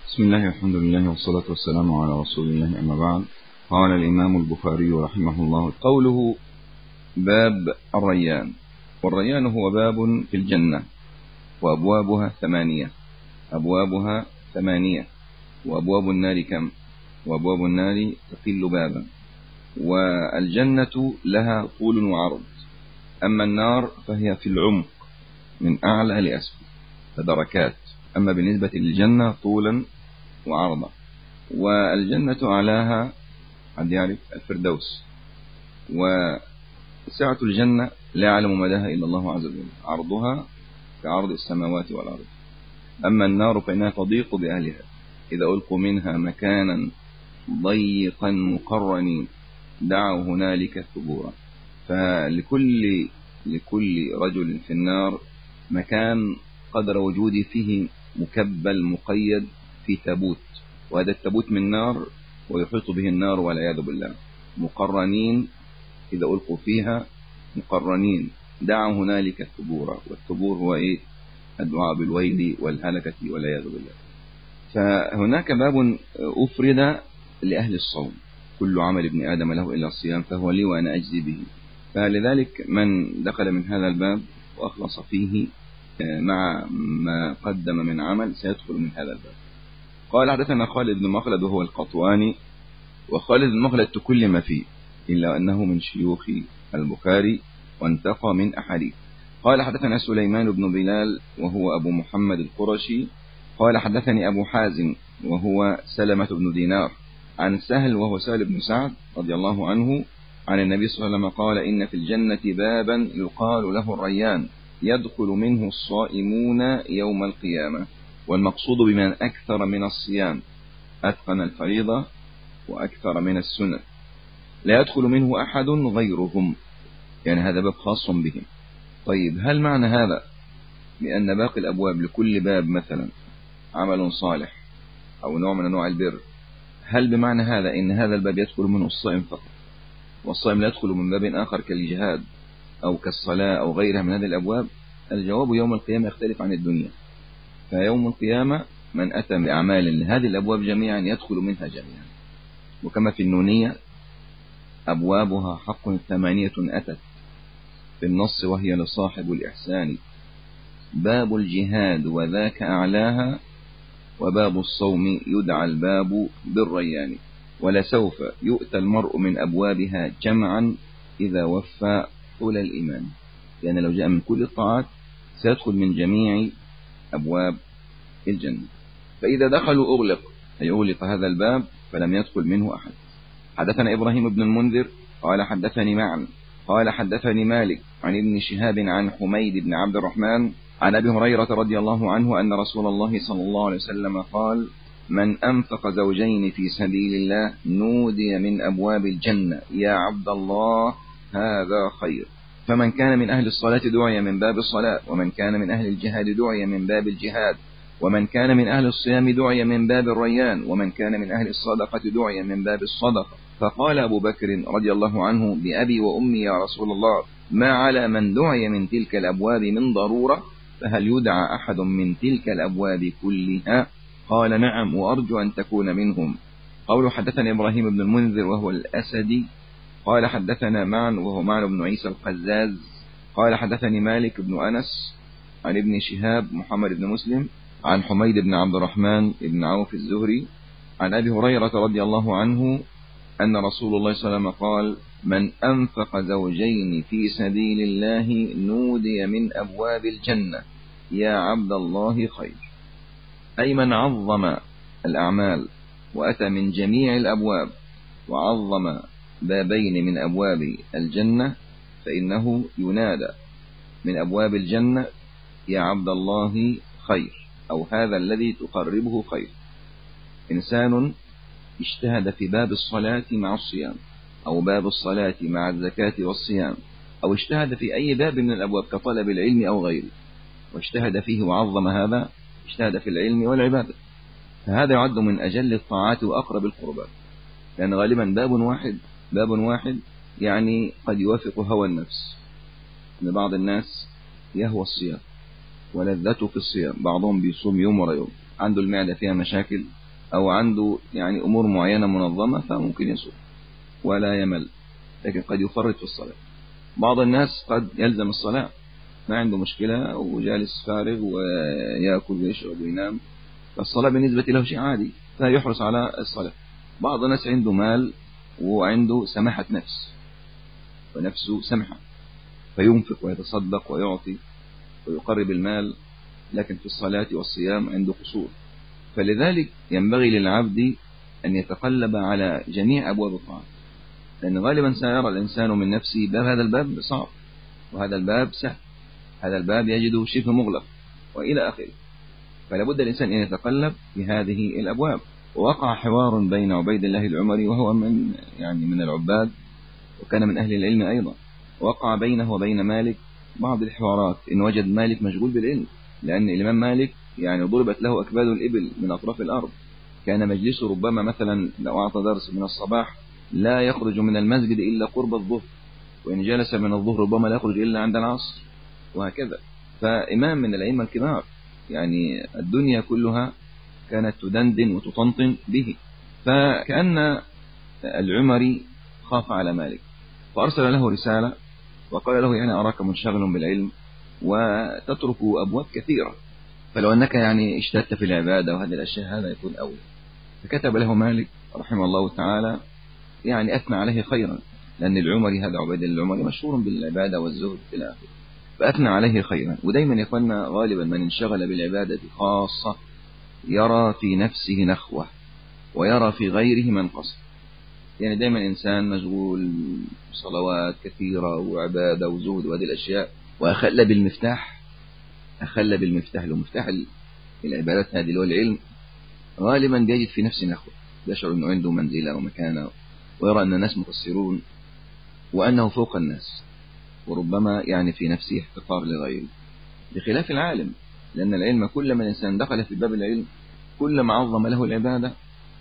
بسم الله والحمد لله والصلاة والسلام على رسول الله، أما بعد. قال الإمام البخاري رحمه الله قوله باب الريان. والريان هو باب في الجنة، وأبوابها ثمانية، وأبواب النار كم؟ وأبواب النار تقل بابا. والجنة لها طول وعرض، أما النار فهي في العمق من أعلى لأسفل فدركات. أما بالنسبة للجنة طولا وعرضا، والجنة أعلاها قد يعرف الفردوس، وسعة الجنة لا يعلم مداها إلا الله عز وجل، عرضها كعرض السماوات والأرض. أما النار فإنها تضيق بأهلها إذا ألقوا منها مكانا ضيقا مقرنين دعوا هنالك ثبورا. فلكل رجل في النار مكان قدر وجودي فيه مكبل مقيد في تابوت، وهذا التابوت من نار ويحيط به النار والعياذ بالله. مقرنين إذا ألقوا فيها مقرنين دعوا هنالك ثبورا. والثبور هو إيه؟ الدعاء بالويل والهلكة والعياذ بالله. فهناك باب أفرد لأهل الصوم: كل عمل ابن آدم له إلا الصيام فهو لي وأنا أجزي به. فلذلك من دخل من هذا الباب وأخلص فيه مع ما قدم من عمل سيدخل من هذا الباب. قال حدثنا خالد بن مخلد وهو القطواني، وخالد بن مخلد تكلم فيه إلا أنه من شيوخ البخاري وانتقى من أحاديث. قال حدثنا سليمان بن بلال وهو أبو محمد القرشي قال حدثني أبو حازم وهو سلمة بن دينار عن سهل وهو سهل بن سعد رضي الله عنه عن النبي صلى الله عليه وسلم قال: إن في الجنة بابا يقال له الريان يدخل منه الصائمون يوم القيامة. والمقصود بمن أكثر من الصيام، أتقن الفريضة وأكثر من السنة، لا يدخل منه أحد غيرهم، يعني هذا باب خاص بهم. طيب، هل معنى هذا بأن باقي الأبواب لكل باب مثلا عمل صالح أو نوع من أنواع البر، هل بمعنى هذا إن هذا الباب يدخل منه الصائم فقط، والصائم لا يدخل من باب آخر كالجهاد أو كالصلاة أو غيرها من هذه الأبواب؟ الجواب: يوم القيامة يختلف عن الدنيا. فيوم القيامة من أتى بأعمال لهذه الأبواب جميعا يدخل منها جميعا. وكما في النونية: أبوابها حق 8 أتت في النص وهي لصاحب الإحسان، باب الجهاد وذاك أعلاها، وباب الصوم يدعى الباب بالريان. ولسوف يؤتى المرء من أبوابها جمعا إذا وفى طول الإيمان، يعني لو جاء من كل الطاعات سيدخل من جميع أبواب الجنة. فإذا دخلوا أغلق، أي أغلق هذا الباب فلم يدخل منه أحد. حدثنا إبراهيم بن المنذر قال حدثني معا قال حدثني مالك عن ابن شهاب عن حميد بن عبد الرحمن عن أبي هريرة رضي الله عنه أن رسول الله صلى الله عليه وسلم قال: من أنفق زوجين في سبيل الله نودي من أبواب الجنة: يا عبد الله هذا خير. فمن كان من أهل الصلاة دعي من باب الصلاة، ومن كان من أهل الجهاد دعي من باب الجهاد، ومن كان من أهل الصيام دعي من باب الريان، ومن كان من أهل الصدقة دعي من باب الصدقة. فقال أبو بكر رضي الله عنه: بأبي وأمي يا رسول الله، ما على من دعي من تلك الأبواب من ضرورة؟ فهل يدعى أحد من تلك الأبواب كلها؟ قال: نعم، وأرجو أن تكون منهم. قوله حدثنا إبراهيم بن المنذر وهو الأسدي قال حدثنا معن وهو معن بن عيسى القزاز قال حدثني مالك بن أنس عن ابن شهاب محمد بن مسلم عن حميد بن عبد الرحمن بن عوف الزهري عن أبي هريرة رضي الله عنه أن رسول الله صلى الله عليه وسلم قال: من أنفق زوجين في سبيل الله نودي من أبواب الجنة: يا عبد الله خير. أي من عظم الأعمال وأتى من جميع الأبواب وعظم بابين من أبواب الجنة فإنه ينادى من أبواب الجنة: يا عبد الله خير، أو هذا الذي تقربه خير. إنسان اجتهد في باب الصلاة مع الصيام، أو باب الصلاة مع الزكاة والصيام، أو اجتهد في أي باب من الأبواب كطلب العلم أو غيره، واجتهد فيه وعظم هذا، اجتهد في العلم والعبادة، فهذا يعد من أجل الطاعات وأقرب القربات. لأن غالبا باب واحد يعني قد يوافق هوى النفس، أن بعض الناس يهوى الصيام ولذته في الصيام، بعضهم بيصوم يوم ورا يوم، عنده المعدة فيها مشاكل أو عنده يعني أمور معينة منظمة فممكن يصوم ولا يمل، لكن قد يفرط في الصلاة. بعض الناس قد يلزم الصلاة، ما عنده مشكلة وجالس فارغ ويأكل ويشرب وينام، فالصلاة بالنسبة له شيء عادي فيحرص على الصلاة. بعض الناس عنده مال وعنده سماحة نفس ونفسه سمحة، فينفق ويتصدق ويعطي ويقرب المال، لكن في الصلاة والصيام عنده قصور. فلذلك ينبغي للعبد أن يتقلب على جميع أبواب الطاعة، لأن غالبا سيرى الإنسان من نفسه باب هذا الباب صعب وهذا الباب سهل، هذا الباب يجده شبه مغلق وإلى آخره. فلا بد الإنسان أن يتقلب في هذه الأبواب. ووقع حوار بين عبيد الله العمري وهو من العباد وكان من أهل العلم أيضا، وقع بينه وبين مالك بعض الحوارات إن وجد مالك مشغول بالعلم، لأن الإمام مالك يعني ضربت له أكباد الإبل من أطراف الأرض، كان مجلسه ربما مثلا لو أعطى درس من الصباح لا يخرج من المسجد إلا قرب الظهر، وإن جلس من الظهر ربما لا يخرج إلا عند العصر، وهكذا. فإمام من الأئمة الكبار، يعني الدنيا كلها كانت تدندن وتطنطن به. فكأن العمري خاف على مالك فأرسل له رسالة وقال له يعني أراك منشغل بالعلم وتترك أبواب كثيرة، فلو أنك يعني اشتدت في العبادة وهذه الأشياء هذا يكون أولى. فكتب له مالك رحمه الله تعالى يعني أثنى عليه خيرا، لأن العمري هذا عبيد العمري مشهور بالعبادة والزهد إلى آخره، فأثنى عليه خيرا. ودايما يقولنا غالبا من انشغل بالعبادة خاصة يرى في نفسه نخوة ويرى في غيره منقص. يعني دايما إنسان مشغول صلوات كثيرة وعبادة وزهد وهذه الأشياء، وأخل بالمفتاح لو مفتاح العبادات هذه اللي هو العلم، غالبا بيجد في نفسه نخوة، يشعر أنه عنده منزلة ومكانة، ويرى أن الناس مقصرون وأنه فوق الناس، وربما يعني في نفسه احتقار لغيره، بخلاف العالم. لأن العلم كلما الإنسان دخل في باب العلم كلما عظم له العبادة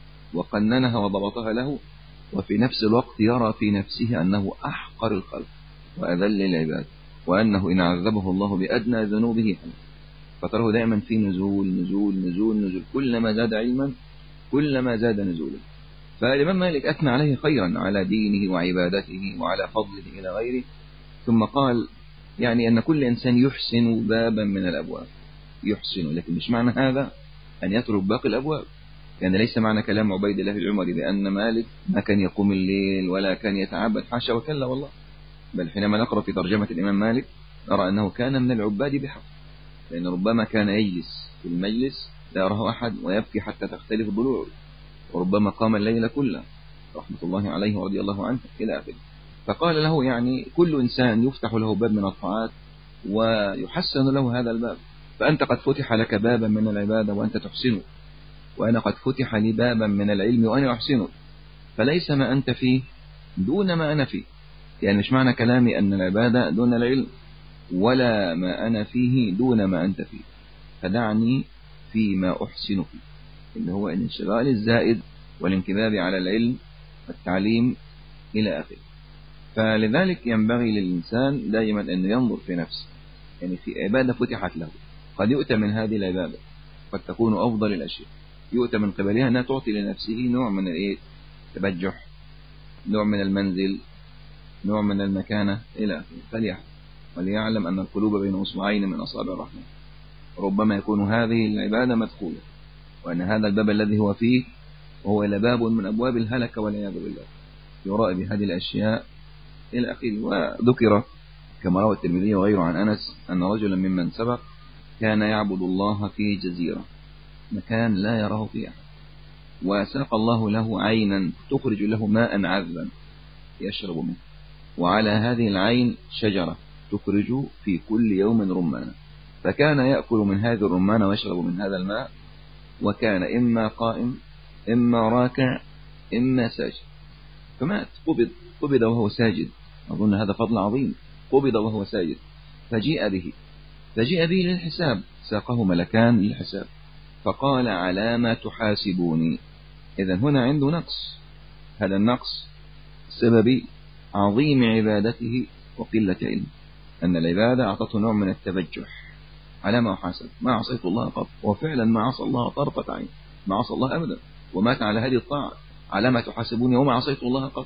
وقننها وضبطها له، وفي نفس الوقت يرى في نفسه أنه أحقر الخلق وأذل العباد، وأنه إن عذبه الله بأدنى ذنوبه فتره دائما في نزول نزول نزول نزول، كلما زاد علما كلما زاد نزولا. فالإمام مالك أثنى عليه خيرا على دينه وعبادته وعلى فضله إلى غيره، ثم قال يعني أن كل إنسان يحسن بابا من الأبواب، يحسن، لكن مش معنى هذا أن يترك باقي الأبواب. يعني ليس معنى كلام عبيد الله العمري بأن مالك ما كان يقوم الليل ولا كان يتعبد، حاشا وكلا والله، بل حينما نقرأ في ترجمة الإمام مالك نرى أنه كان من العباد بحق، لأن ربما كان يجلس في المجلس لا يراه أحد ويبكي حتى تختلف ضلوعه، وربما قام الليل كله رحمة الله عليه ورضي الله عنه إلى آخره. فقال له يعني كل إنسان يفتح له باب من الطاعات ويحسن له هذا الباب، فأنت قد فتح لك بابا من العبادة وأنت تحسنه، وأنا قد فتح لي بابا من العلم وأنا أحسنه، فليس ما أنت فيه دون ما أنا فيه. يعني مش معنى كلامي أن العبادة دون العلم، ولا ما أنا فيه دون ما أنت فيه، فدعني فيما أحسن فيه، اللي هو الانشغال الزائد والانكباب على العلم والتعليم إلى آخره. فلذلك ينبغي للإنسان دائما أن ينظر في نفسه، يعني في عبادة فتحت له قد يؤتى من هذه العبادة، قد تكون أفضل الأشياء، يؤتى من قبلها أنها تعطي لنفسه نوع من التبجح، نوع من المنزل، نوع من المكانة إلى آخره. وليعلم أن القلوب بين أصبعين من أصابع الرحمن، ربما يكون هذه العبادة مدخولة، وأن هذا الباب الذي هو فيه وهو إلى باب من أبواب الهلكة والعياذ بالله، يراء بهذه الأشياء إلى آخره. وذكر كما روى الترمذي وغيره عن أنس أن رجلا ممن سبق كان يعبد الله في جزيرة، مكان لا يراه فيه أحد، وساق الله له عينا تخرج له ماء عذبا يشرب منه، وعلى هذه العين شجرة تخرج في كل يوم رمانا، فكان يأكل من هذه الرمانة ويشرب من هذا الماء، وكان إما قائم إما راكع إما ساجد، فمات، قبض وهو ساجد، أظن هذا فضل عظيم، قبض وهو ساجد، فجيء به للحساب، ساقه ملكان للحساب، فقال على ما تحاسبوني. إذن هنا عنده نقص، هذا النقص سبب عظيم عبادته وقلة علمه، أن العبادة أعطته نوع من التبجح على ما أحاسب، ما عصيت الله قط، وفعلا ما عصى الله طرفة عين، ما عصى الله أبدا، ومات على هذه الطاعة. على ما تحاسبوني وما عصيت الله قط.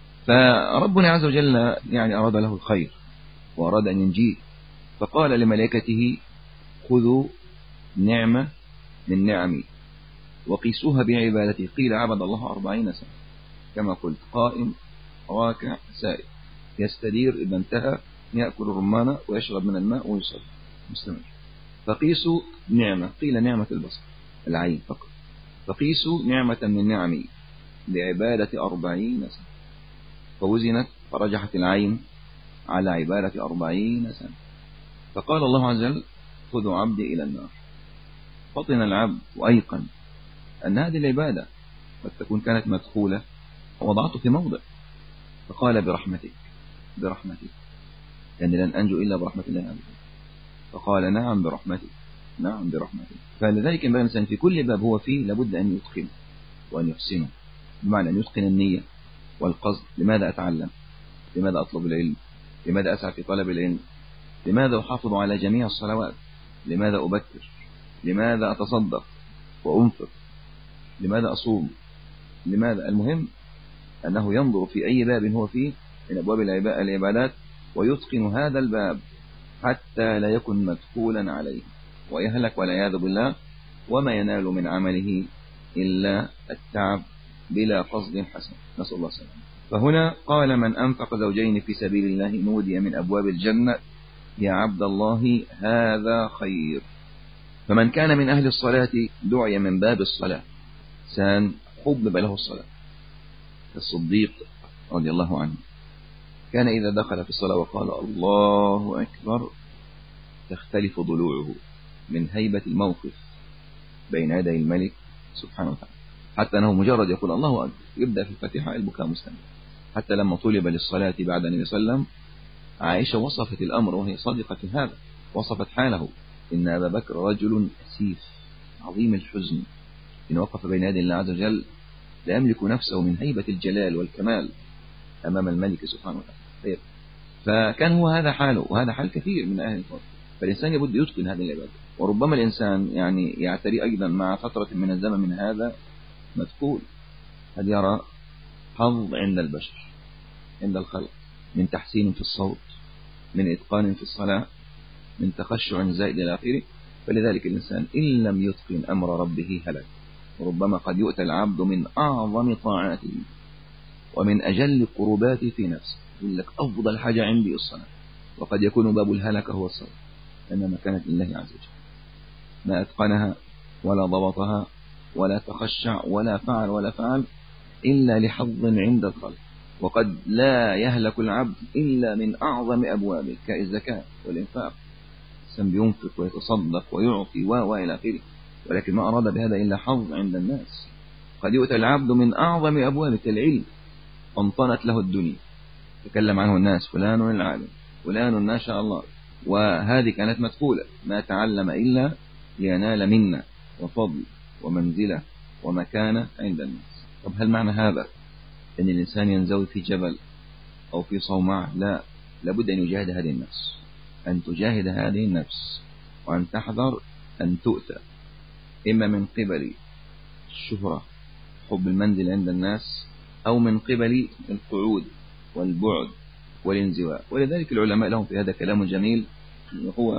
فربنا عز وجل يعني أراد له الخير وأراد أن ينجيه، فقال لملائكته خذوا نعمة من نعمي وقيسوها بعبادتي. قيل عبد الله 40 سنة كما قلت، قائم راكع سائر، يستدير إذا انتهى، يأكل الرمانة ويشرب من الماء ويصلي مستمر. فقيسوا نعمة، قيل نعمة البصر العين فقط، فقيسوا نعمة من نعمي بعبادة 40 سنة، فوزنت فرجحت العين على عبادة 40 سنة. فقال الله عز وجل خذوا عبدي إلى النار. فطن العبد وأيقن أن هذه العبادة قد تكون كانت مدخولة ووضعته في موضع، فقال برحمتك برحمتك، يعني لن أنجو إلا برحمة الله عز وجل. فقال نعم برحمتك نعم برحمتك. فلذلك ينبغي الإنسان في كل باب هو فيه لابد أن يتقن وأن يحسنه، بمعنى أن يتقن النية والقصد. لماذا أتعلم؟ لماذا أطلب العلم؟ لماذا أسعى في طلب العلم؟ لماذا أحافظ على جميع الصلوات؟ لماذا أبكر؟ لماذا أتصدق وأنفق؟ لماذا أصوم؟ لماذا؟ المهم أنه ينظر في أي باب هو فيه من أبواب العبادات ويتقن هذا الباب حتى لا يكن مدخولا عليه ويهلك والعياذ بالله، وما ينال من عمله إلا التعب بلا قصد حسن، نسأل الله السلامة. فهنا قال من أنفق زوجين في سبيل الله نودي من أبواب الجنة يا عبد الله هذا خير. فمن كان من أهل الصلاة دعي من باب الصلاة، سان حبب له الصلاة. الصديق رضي الله عنه كان إذا دخل في الصلاة وقال الله أكبر تختلف ضلوعه من هيبة الموقف بين يدي الملك سبحانه وتعالى، حتى أنه مجرد يقول الله أكبر يبدأ في الفاتحة البكاء مستمر. حتى لما طلب للصلاة بعد النبي صلى الله عليه وسلم عائشة وصفت الأمر وهي صادقة في هذا، وصفت حاله إن أبا بكر رجل أسيف عظيم الحزن، إن وقف بين يدي الله عز وجل لا يملك نفسه من هيبة الجلال والكمال أمام الملك سبحانه وتعالى. فكان هو هذا حاله، وهذا حال كثير من أهل الفضل. فالإنسان يبد يتقن هذه العبادة، وربما الإنسان يعني يعتري أيضا مع فترة من الزمن من هذا مدخول، قد يرى حظ عند البشر عند الخلق من تحسين في الصوت، من إتقان في الصلاة، من تخشع زائد إلى آخره. فلذلك الإنسان إن لم يتقن أمر ربه هلك. وربما قد يؤتى العبد من أعظم طاعاته ومن أجل القربات في نفسه، يقول لك أفضل حاجة عندي الصلاة، وقد يكون باب الهلك هو الصلاة، إنما كانت لله عز وجل، ما أتقنها ولا ضبطها ولا تخشع ولا فعل إلا لحظ عند الخلق. وقد لا يهلك العبد إلا من أعظم أبوابه كالزكاة والإنفاق، الإنسان بينفق ويتصدق ويعطي وإلى آخره، ولكن ما أراد بهذا إلا حظ عند الناس. قد يؤتى العبد من أعظم أبوابه كالعلم، انطنت له الدنيا، تكلم عنه الناس فلان العالم فلان ما شاء الله، وهذه كانت مدخولة، ما تعلم إلا لينال منا وفضل ومنزلة ومكانة عند الناس. طب هل معنى هذا أن الإنسان ينزوي في جبل أو في صومعة؟ لا، لابد أن يجاهد هذه النفس، أن تجاهد هذه النفس، وأن تحذر أن تؤتى إما من قبل الشهرة حب المنزل عند الناس، أو من قبل القعود والبعد والانزواء. ولذلك العلماء لهم في هذا كلام جميل، هو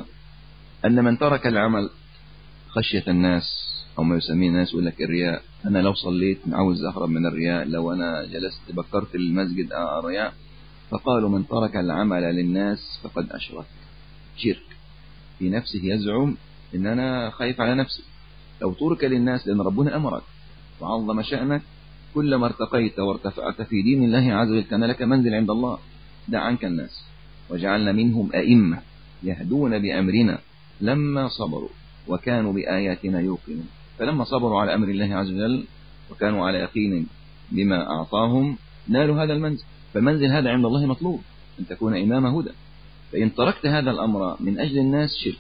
أن من ترك العمل خشية الناس أو ما يسميه الناس يقول لك الرياء، أنا لو صليت عاوز أهرب من الرياء، لو أنا جلست بكرت في المسجد رياء. فقالوا من ترك العمل للناس فقد أشرك، شرك في نفسه، يزعم إن أنا خايف على نفسي. لو ترك للناس لأن ربنا أمرك وعظم شأنك، كلما ارتقيت وارتفعت في دين الله عز وجل كان لك منزل عند الله. دع عنك الناس، وجعلنا منهم أئمة يهدون بأمرنا لما صبروا وكانوا بآياتنا يوقنون. فلما صبروا على أمر الله عز وجل وكانوا على يقين بما أعطاهم نالوا هذا المنزل. فالمنزل هذا عند الله مطلوب، أن تكون إمام هدى. فإن تركت هذا الأمر من أجل الناس شرك،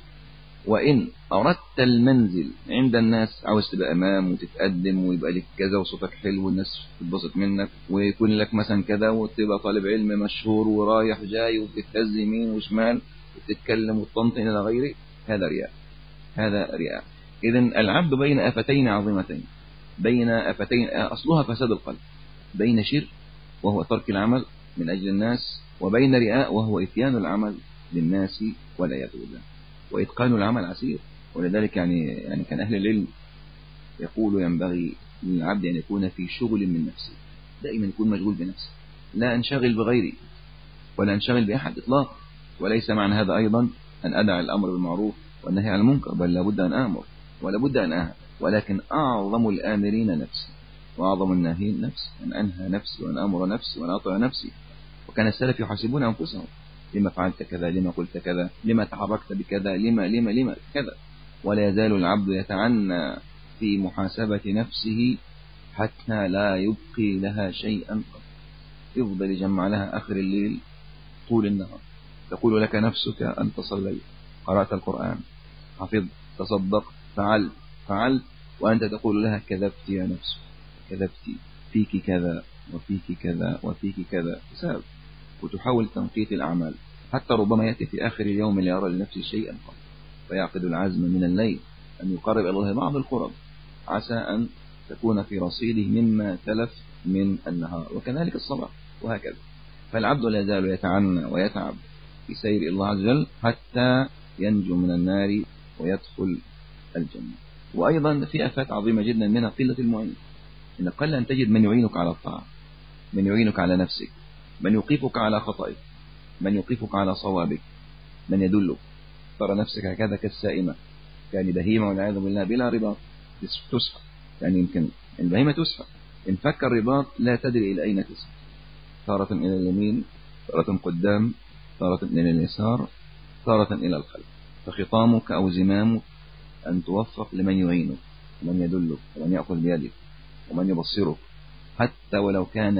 وإن أردت المنزل عند الناس عاوز تبقى أمام وتتقدم ويبقى لك كذا وصوتك حلو والناس تتبسط منك ويكون لك مثلا كذا وتبقى طالب علم مشهور ورايح جاي وبتتهز يمين وشمال وتتكلم وتطنطن إلى غيره، هذا رياء. هذا رياء. إذن العبد بين آفتين عظيمتين، بين آفتين أصلها فساد القلب، بين شرك وهو ترك العمل من أجل الناس، وبين رياء وهو إتيان العمل للناس والعياذ بالله. وإتقان العمل عسير، ولذلك يعني كان أهل العلم يقول ينبغي للعبد أن يكون في شغل من نفسه، دائما يكون مشغول بنفسه، لا أنشغل بغيري ولا أنشغل بأحد إطلاقا. وليس معنى هذا أيضا أن أدع الأمر بالمعروف والنهي عن المنكر، بل لابد أن آمر ولا بد أن أنهى، ولكن أعظم الآمرين نفسي وأعظم الناهين نفسي، أن أنهى نفسي وأن أمر نفسي وأن أطيع نفسي. وكان السلف يحاسبون أنفسهم: لما فعلت كذا، لما قلت كذا، لما تحركت بكذا، لما كذا. ولا يزال العبد يتعنى في محاسبة نفسه حتى لا يبقي لها شيئا قط. يفضل يجمع لها آخر الليل طول النهار، تقول لك نفسك: أنت صليت، قرأت القرآن، حفظت، تصدقت، فعلت، وأنت تقول لها: كذبت يا نفس، كذبت، فيك كذا وفيك كذا وفيك كذا، حساب. وتحاول تنقية الأعمال، حتى ربما يأتي في آخر اليوم ليرى لنفسه شيئا قط، فيعقد العزم من الليل أن يقرب إلى الله بعض القرب، عسى أن تكون في رصيده مما تلف من النهار، وكذلك الصباح، وهكذا. فالعبد لا يزال يتعنى ويتعب في سير إلى الله عز وجل حتى ينجو من النار ويدخل الجنة. وأيضا في آفات عظيمة جدا، منها قلة المعين. إن قل أن تجد من يعينك على الطاعة، من يعينك على نفسك، من يوقفك على خطئك، من يوقفك على صوابك، من يدلك. ترى نفسك هكذا كالسائمة، يعني بهيمة والعياذ بالله بلا رباط، تسحب. يعني يمكن البهيمة تسحب، إن فك الرباط لا تدري إلى أين تسحب، تارة إلى اليمين، تارة قدام، تارة إلى اليسار، تارة إلى الخلف. فخطامك أو زمامك أن توفق لمن يعينك ومن يدلك ومن يأخذ بيدك ومن يبصرك، حتى ولو كان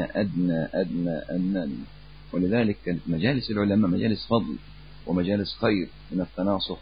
أدنى. ولذلك كانت مجالس العلماء مجالس فضل ومجالس خير، من التناصح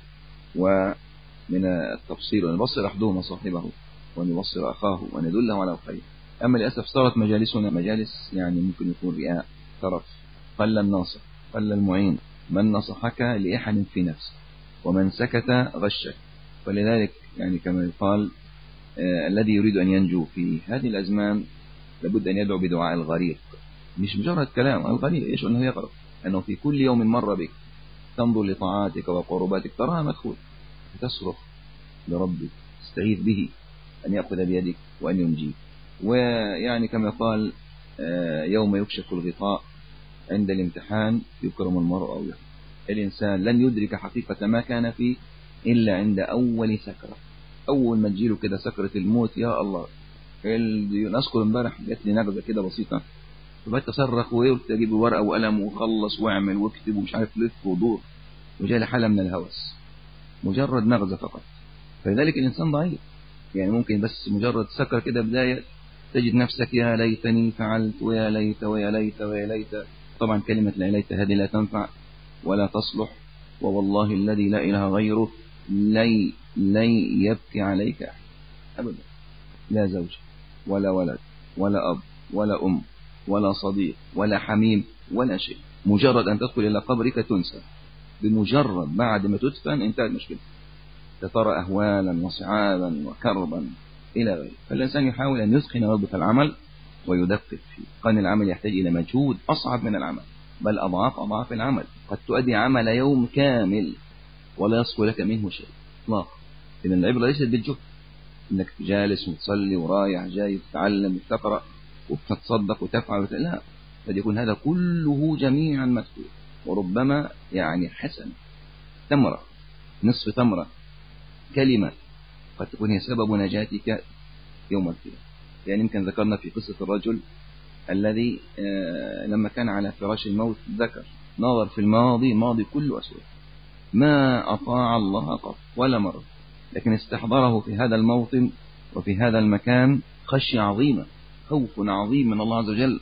ومن التبصير، وأن يبصر أحدهما صاحبه وأن يبصر أخاه وأن يدله على الخير. أما للأسف صارت مجالسنا مجالس يعني ممكن يكون رياء، ترف، قل الناصح، قل المعين، من نصحك لإحن في نفسه، ومن سكت غشك. فلذلك يعني كما يقال الذي يريد أن ينجو في هذه الأزمان لابد أن يدعو بدعاء الغريق، مش مجرد كلام. الغريق إيش أنه يغرق، أنه في كل يوم مر بك تنظر لطاعاتك وقرباتك تراها مدخول، تصرخ لربك، تستغيث به أن يأخذ بيدك وأن ينجيك. ويعني كما يقال يوم يكشف الغطاء عند الامتحان يكرم المرء أو يحب. الإنسان لن يدرك حقيقة ما كان فيه إلا عند أول سكرة، أول ما تجيله كده سكرة الموت. يا الله، نذكر امبارح جات لي نغزة كده بسيطة، فبقيت أصرخ وقلت أجيب ورقة وقلم وخلص واعمل واكتب ومش عارف لف ودور، وجالي حالة من الهوس، مجرد نغزة فقط. فلذلك الإنسان ضعيف، يعني ممكن بس مجرد سكر كده بداية تجد نفسك: يا ليتني فعلت، ويا ليت ويا ليت ويا ليت. طبعا كلمة لا ليت هذه لا تنفع ولا تصلح، ووالله الذي لا إله غيره لن يبكي عليك أحد أبدا، لا زوج ولا ولد ولا أب ولا أم ولا صديق ولا حميم ولا شيء. مجرد أن تدخل إلى قبرك تنسى، بمجرد بعد ما تدفن انتهت مشكلة، ترى أهوالا وصعابا وكربا إلى غيره. فالإنسان يحاول أن يتقن ربط العمل ويدقق فيه. قن العمل يحتاج إلى مجهود أصعب من العمل، بل أضعاف العمل. قد تؤدي عمل يوم كامل ولا يصفو لك منه شيء إطلاقا. إذن العبرة ليست بالجهد، إنك جالس وتصلي ورايح جاي وتتعلم وتقرأ وتتصدق وتفعل لا، قد يكون هذا كله جميعا مدخول. وربما يعني حسن تمرة، نصف تمرة، كلمة قد تكون هي سبب نجاتك يوم القيامة. يعني يمكن ذكرنا في قصة الرجل الذي لما كان على فراش الموت ذكر نظر في الماضي كله أسود، ما أطاع الله قط ولا مرة، لكن استحضره في هذا الموطن وفي هذا المكان خشية عظيمة، خوف عظيم من الله عز وجل،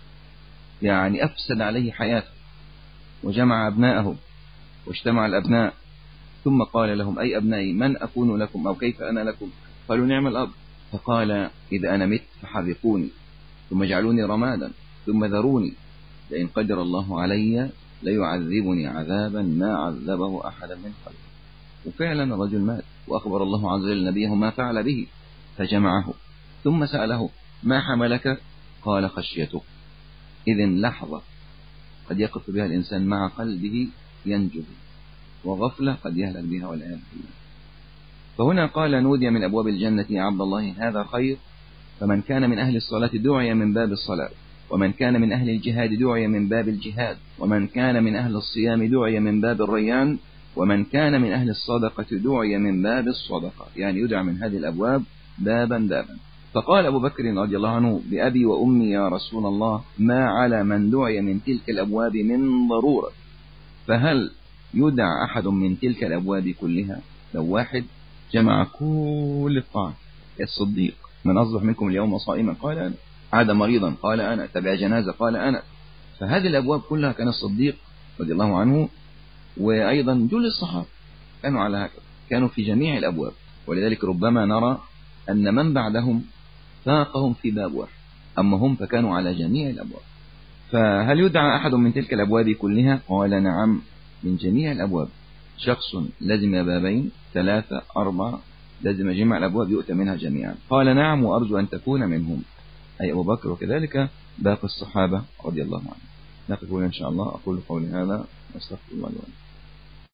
يعني أفسد عليه حياته. وجمع أبناءه واجتمع الأبناء، ثم قال لهم: أي أبنائي، من أكون لكم أو كيف أنا لكم؟ قالوا: نعم الأب. فقال: إذا أنا مت فحرقوني ثم اجعلوني رمادا ثم ذروني، لئن قدر الله علي ليعذبني عذابا ما عذبه أحدا من خلقه. وفعلا الرجل مات وأخبر الله عز وجل نبيه ما فعل به فجمعه، ثم سأله ما حملك؟ قال خشيتك. إذن لحظة قد يقف بها الإنسان مع قلبه ينجب، وغفلة قد يهلك بها والعياذ بالله. فهنا قال نودي من أبواب الجنة يا عبد الله هذا خير، فمن كان من أهل الصلاة دعي من باب الصلاة، ومن كان من أهل الجهاد دعي من باب الجهاد، ومن كان من أهل الصيام دعي من باب الريان، ومن كان من أهل الصدقة دعي من باب الصدقة، يعني يدعى من هذه الأبواب بابا بابا. فقال أبو بكر رضي الله عنه بأبي وأمي يا رسول الله ما على من دعي من تلك الأبواب من ضرورة، فهل يدعى أحد من تلك الأبواب كلها؟ لو واحد جمع كل الطاعات، الصديق من أصبح منكم اليوم صائما قال أنا، عاد مريضا قال أنا، تبع جنازة قال أنا، فهذه الأبواب كلها كان الصديق رضي الله عنه وأيضا جل الصحابة كانوا على هكذا، كانوا في جميع الأبواب. ولذلك ربما نرى أن من بعدهم فاقهم في باب واحد، أما هم فكانوا على جميع الأبواب. فهل يدعى أحد من تلك الأبواب كلها؟ قال نعم، من جميع الأبواب. شخص لزم بابين 3 4 لزم جميع الأبواب يؤتى منها جميعا. قال نعم وأرجو أن تكون منهم، أي أبو بكر وكذلك باقي الصحابة رضي الله عنهم. نقف هنا إن شاء الله. أقول قولي هذا واستغفر الله لي ولكم.